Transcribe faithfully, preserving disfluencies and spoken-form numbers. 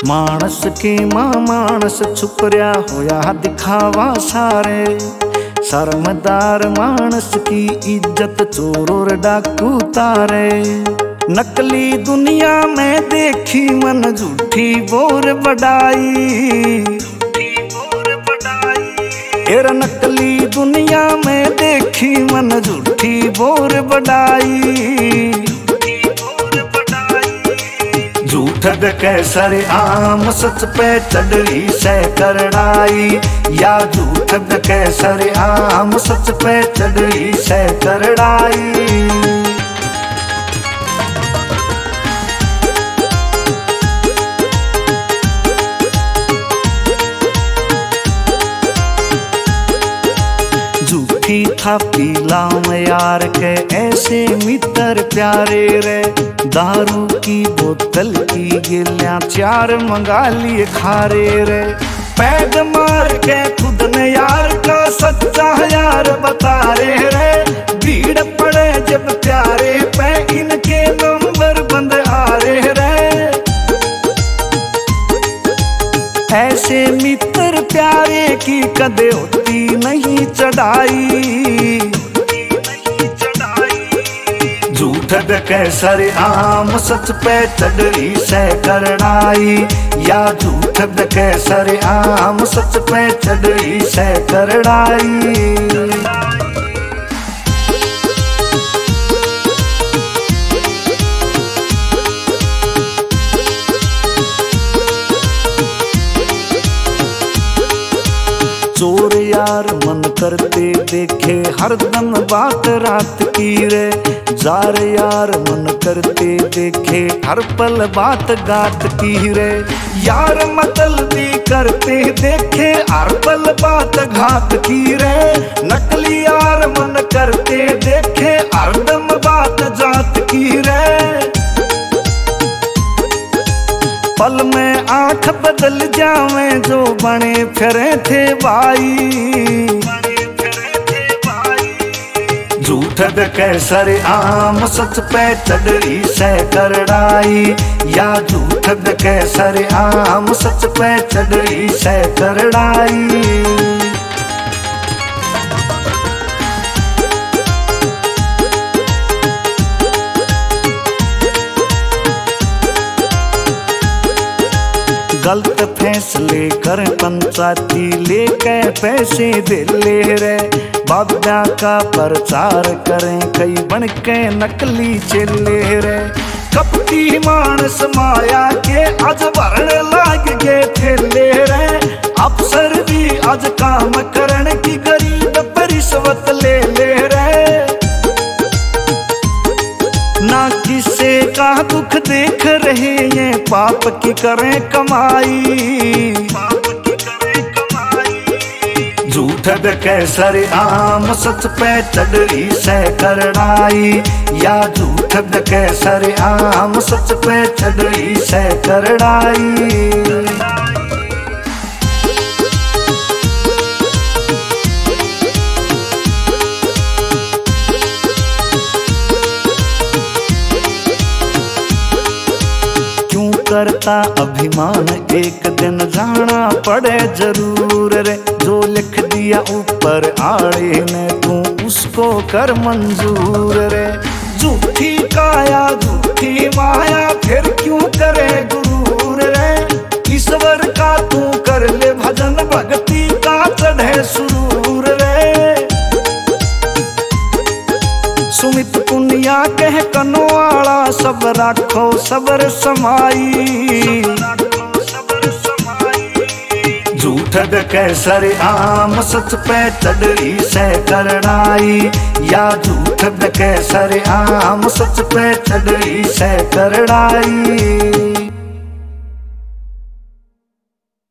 मानस के मां मानस छुपरिया होया दिखावा सारे। शर्मदार मानस की इज्जत चोर और डाकू तारे। नकली दुनिया में देखी मन झूठी बोर बढ़ाई। एरा नकली दुनिया में देखी मन झूठी बोर बढ़ाई। झूठ के सरे आम सच पे चढ़ी से करड़ाई। या झूठ के सरे आम सच पे चढ़ी से करड़ाई। झूठी थापी लाम यार के ऐसे मित्र प्यारे रे। दारू की बोतल की गिलियां चार मंगा लिए खारे रे। पैग मार के खुद ने यार का सच्चा यार बता रे रे। भीड़ पड़े जब प्यारे पे इनके नंबर बंद आ रे रे। ऐसे मित्र प्यारे की कदे होती नहीं चढ़ाई। झूठ के सरे आम सच पे चढ़ी से करड़ाई। या झूठ के सरे आम सच पे चढ़ी से करड़ाई। चोर यार मन करते देखे हरदम बात रात की रे। जार यार मन करते देखे हर पल बात गात की रे। यार मतलबी करते देखे हर पल बात घात की रे। नकली यार मन करते देखे हरदम बात जात की रे। पल में आंख बदल जावे जो बने फिरे थे भाई। झूठ के सरे आम सच पे चढ़ी से करड़ाई। या झूठ के सरे आम सच पे चढ़ी से करड़ाई। गलत फैसले कर पंचायती लेके पैसे दे ले रे। बाबा का प्रचार करें कई बन के नकली चेले रे। कपटी मानस माया के आज भरण लाग गए ठेले रे। अफसर भी आज काम करने की गरीब पर रिश्वत ले ले रे। ना किसे का दुख देख रहे ये पाप की करें कमाई। झूठ के सरे आम सच पे चढ़ी से करड़ाई। या झूठ के सरे आम सच पे चढ़ी से करड़ाई। करता अभिमान एक दिन जाना पड़े जरूर रे। जो लिख दिया ऊपर आड़े ने तू उसको कर मंजूर रे। झूठी काया झूठी माया फिर क्यों करे गुरूर रे। ईश्वर का तू कर ले भजन भक्ति का चढ़े सुरूर रे। सुमित पुनिया कह कनवाला सब राखो सबर समाई। झूठ के सरे आम सच पे चढ़ी से करड़ाई। या झूठ के सरे आम सच पे चढ़ी से करड़ाई।